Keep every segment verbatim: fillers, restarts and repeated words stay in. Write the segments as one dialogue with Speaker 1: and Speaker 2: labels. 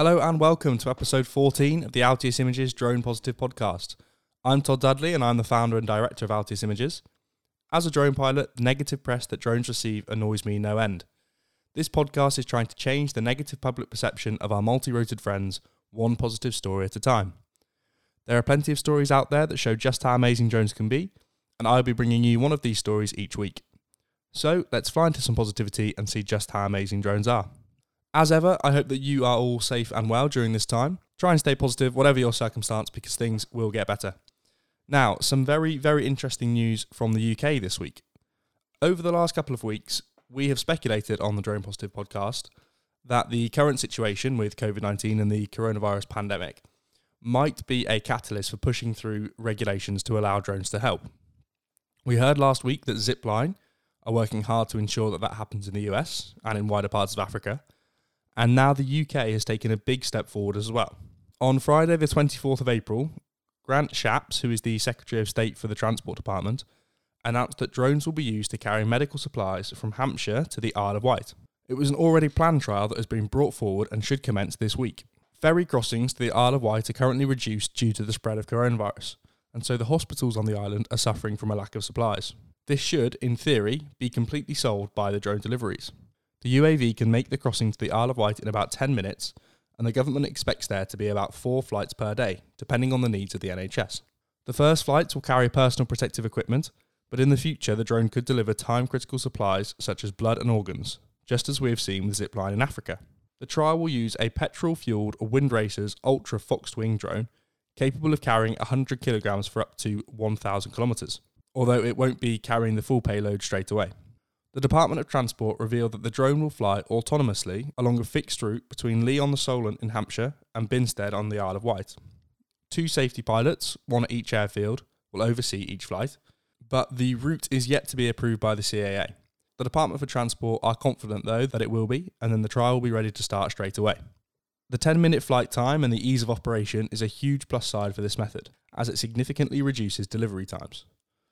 Speaker 1: Hello and welcome to episode fourteen of the Altius Images Drone Positive podcast. I'm Todd Dudley and I'm the founder and director of Altius Images. As a drone pilot, the negative press that drones receive annoys me no end. This podcast is trying to change the negative public perception of our multi-roted friends, one positive story at a time. There are plenty of stories out there that show just how amazing drones can be, and I'll be bringing you one of these stories each week. So let's fly into some positivity and see just how amazing drones are. As ever, I hope that you are all safe and well during this time. Try and stay positive, whatever your circumstance, because things will get better. Now, some very, very interesting news from the U K this week. Over the last couple of weeks, we have speculated on the Drone Positive podcast that the current situation with covid nineteen and the coronavirus pandemic might be a catalyst for pushing through regulations to allow drones to help. We heard last week that Zipline are working hard to ensure that that happens in the U S and in wider parts of Africa. And now the U K has taken a big step forward as well. On Friday, the twenty-fourth of April, Grant Shapps, who is the Secretary of State for the Transport Department, announced that drones will be used to carry medical supplies from Hampshire to the Isle of Wight. It was an already planned trial that has been brought forward and should commence this week. Ferry crossings to the Isle of Wight are currently reduced due to the spread of coronavirus, and so the hospitals on the island are suffering from a lack of supplies. This should, in theory, be completely solved by the drone deliveries. The U A V can make the crossing to the Isle of Wight in about ten minutes, and the government expects there to be about four flights per day, depending on the needs of the N H S. The first flights will carry personal protective equipment, but in the future the drone could deliver time-critical supplies such as blood and organs, just as we have seen with Zipline in Africa. The trial will use a petrol-fueled Windracer's Ultra Foxed-wing drone, capable of carrying one hundred kilograms for up to one thousand kilometres, although it won't be carrying the full payload straight away. The Department of Transport revealed that the drone will fly autonomously along a fixed route between Lee on the Solent in Hampshire and Binstead on the Isle of Wight. Two safety pilots, one at each airfield, will oversee each flight, but the route is yet to be approved by the C A A. The Department for Transport are confident, though, that it will be, and then the trial will be ready to start straight away. The ten-minute flight time and the ease of operation is a huge plus side for this method, as it significantly reduces delivery times.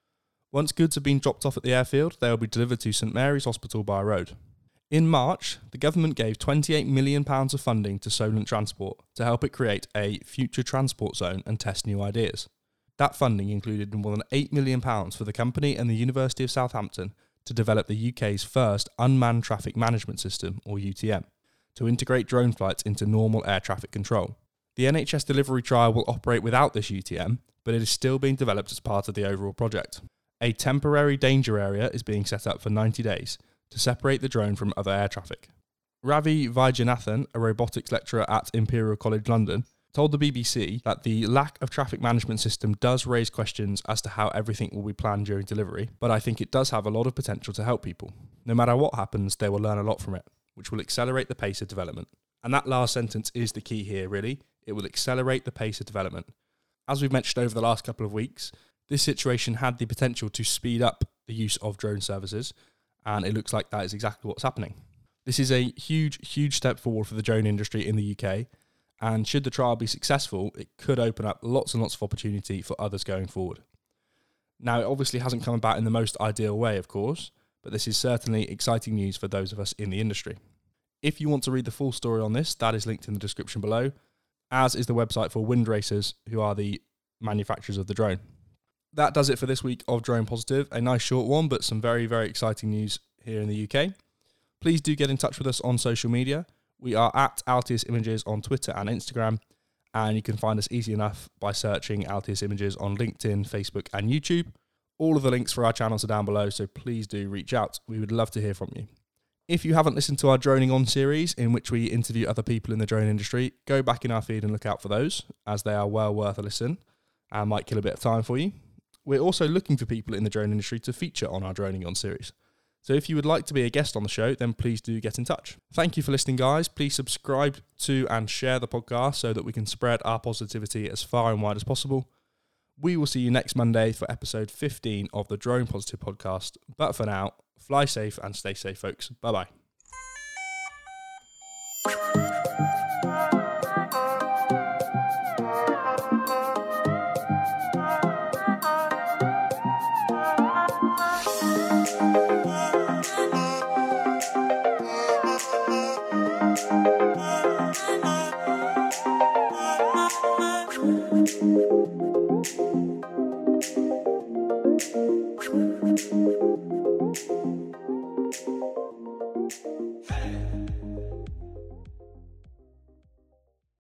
Speaker 1: Once goods have been dropped off at the airfield, they will be delivered to St Mary's Hospital by road. In March, the government gave twenty-eight million pounds of funding to Solent Transport to help it create a future transport zone and test new ideas. That funding included more than eight million pounds for the company and the University of Southampton to develop the U K's first unmanned traffic management system, or U T M, to integrate drone flights into normal air traffic control. The N H S delivery trial will operate without this U T M, but it is still being developed as part of the overall project. A temporary danger area is being set up for ninety days to separate the drone from other air traffic. Ravi Vaidyanathan, a robotics lecturer at Imperial College London, told the B B C that the lack of traffic management system does raise questions as to how everything will be planned during delivery, but I think it does have a lot of potential to help people. No matter what happens, they will learn a lot from it, which will accelerate the pace of development. And that last sentence is the key here, really. It will accelerate the pace of development. As we've mentioned over the last couple of weeks, this situation had the potential to speed up the use of drone services, and it looks like that is exactly what's happening. This is a huge, huge step forward for the drone industry in the U K, and should the trial be successful, it could open up lots and lots of opportunity for others going forward. Now, it obviously hasn't come about in the most ideal way, of course, but this is certainly exciting news for those of us in the industry. If you want to read the full story on this, that is linked in the description below, as is the website for Windracers, who are the manufacturers of the drone. That does it for this week of Drone Positive. A nice short one, but some very, very exciting news here in the U K. Please do get in touch with us on social media. We are at Altius Images on Twitter and Instagram, and you can find us easy enough by searching Altius Images on LinkedIn, Facebook and YouTube. All of the links for our channels are down below, so please do reach out. We would love to hear from you. If you haven't listened to our Droning On series, in which we interview other people in the drone industry, go back in our feed and look out for those, as they are well worth a listen and might kill a bit of time for you. We're also looking for people in the drone industry to feature on our Droning On series. So if you would like to be a guest on the show, then please do get in touch. Thank you for listening, guys. Please subscribe to and share the podcast so that we can spread our positivity as far and wide as possible. We will see you next Monday for episode fifteen of the Drone Positive podcast. But for now, fly safe and stay safe, folks. Bye-bye.